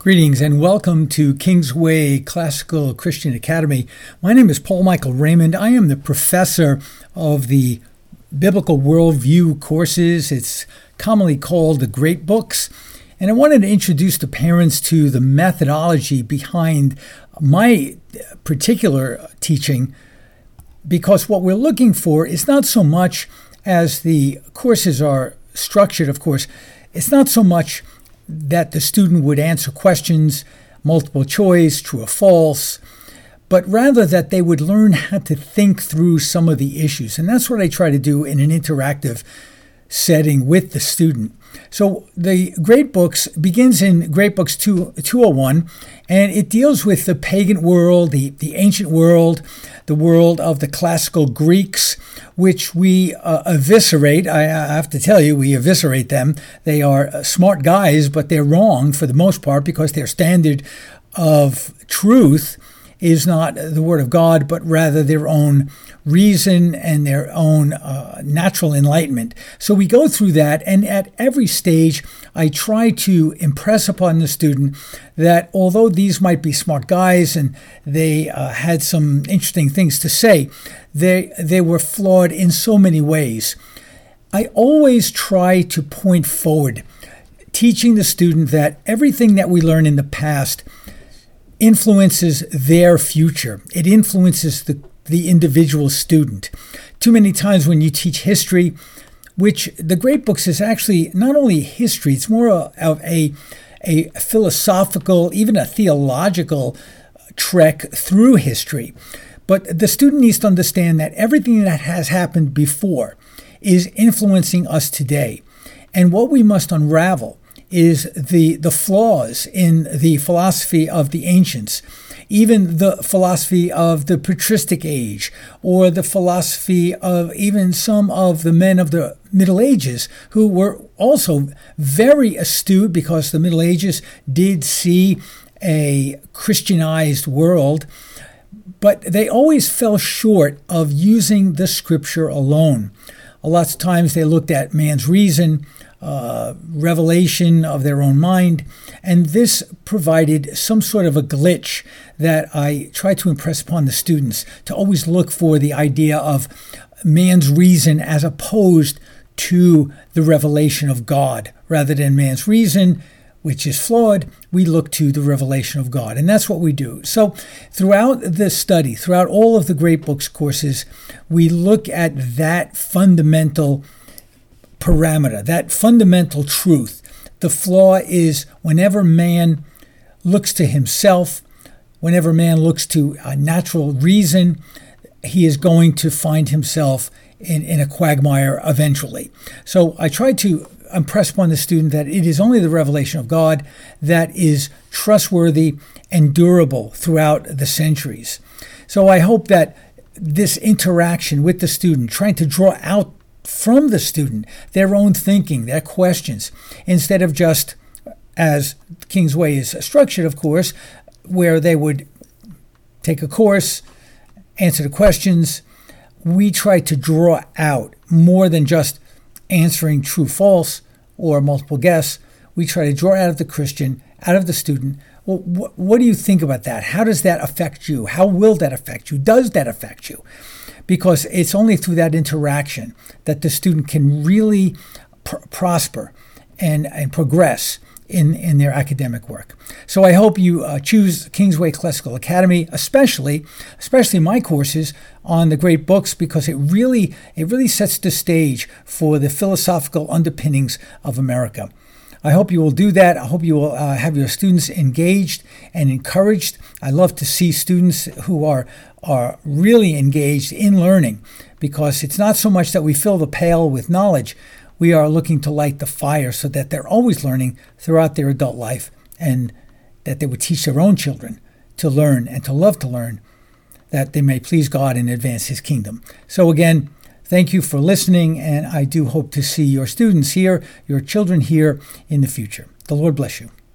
Greetings and welcome to Kingsway Classical Christian Academy. My name is Paul Michael Raymond. I am the professor of the Biblical Worldview courses. It's commonly called the Great Books. And I wanted to introduce the parents to the methodology behind my particular teaching, because what we're looking for is not so much, as the courses are structured, of course, it's not so much that the student would answer questions, multiple choice, true or false, but rather that they would learn how to think through some of the issues. And that's what I try to do in an interactive setting with the student. So the Great Books begins in Great Books 201, and it deals with the pagan world, the ancient world, the world of the classical Greeks, which we eviscerate. I have to tell you, we eviscerate them. They are smart guys, but they're wrong for the most part because their standard of truth is not the Word of God, but rather their own reason and their own natural enlightenment. So we go through that, and at every stage, I try to impress upon the student that although these might be smart guys and they had some interesting things to say, they were flawed in so many ways. I always try to point forward, teaching the student that everything that we learn in the past influences their future. It influences the individual student. Too many times when you teach history, which the Great Books is actually not only history, it's more of a philosophical, even a theological trek through history. But the student needs to understand that everything that has happened before is influencing us today. And what we must unravel is the flaws in the philosophy of the ancients, even the philosophy of the patristic age, or the philosophy of even some of the men of the Middle Ages, who were also very astute because the Middle Ages did see a Christianized world, but they always fell short of using the scripture alone. A lot of times they looked at man's reason, revelation of their own mind, and this provided some sort of a glitch that I try to impress upon the students, to always look for the idea of man's reason as opposed to the revelation of God. Rather than man's reason, which is flawed, we look to the revelation of God, and that's what we do. So throughout the study, throughout all of the Great Books courses, we look at that fundamental parameter, that fundamental truth. The flaw is whenever man looks to himself, whenever man looks to a natural reason, he is going to find himself in a quagmire eventually. So I try to impress upon the student that it is only the revelation of God that is trustworthy and durable throughout the centuries. So I hope that this interaction with the student, trying to draw out from the student their own thinking, their questions, instead of just, as Kingsway is structured, of course, where they would take a course, answer the questions. We try to draw out more than just answering true, false, or multiple guess. We try to draw out of the Christian, out of the student. Well, what do you think about that? How does that affect you? How will that affect you? Does that affect you? Because it's only through that interaction that the student can really prosper and progress in their academic work. So I hope you choose Kingsway Classical Academy, especially my courses on the Great Books, because it really sets the stage for the philosophical underpinnings of America. I hope you will do that. I hope you will have your students engaged and encouraged. I love to see students who are really engaged in learning, because it's not so much that we fill the pail with knowledge. We are looking to light the fire so that they're always learning throughout their adult life, and that they would teach their own children to learn and to love to learn, that they may please God and advance His kingdom. So again, thank you for listening, and I do hope to see your students here, your children here in the future. The Lord bless you.